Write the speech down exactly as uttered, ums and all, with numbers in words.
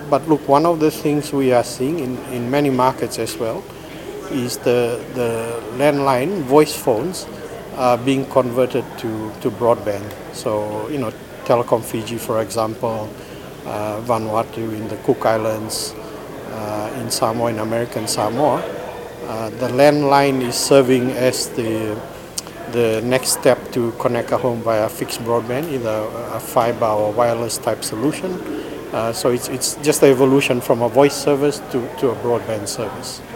but look, one of the things we are seeing in, in many markets as well is the, the landline voice phones are being converted to, to broadband. So, you know, Telecom Fiji, for example, uh, Vanuatu in the Cook Islands, uh, in Samoa, in American Samoa, uh, the landline is serving as the the next step to connect a home via fixed broadband, either a fiber or wireless type solution. Uh, so it's, it's just the evolution from a voice service to, to a broadband service.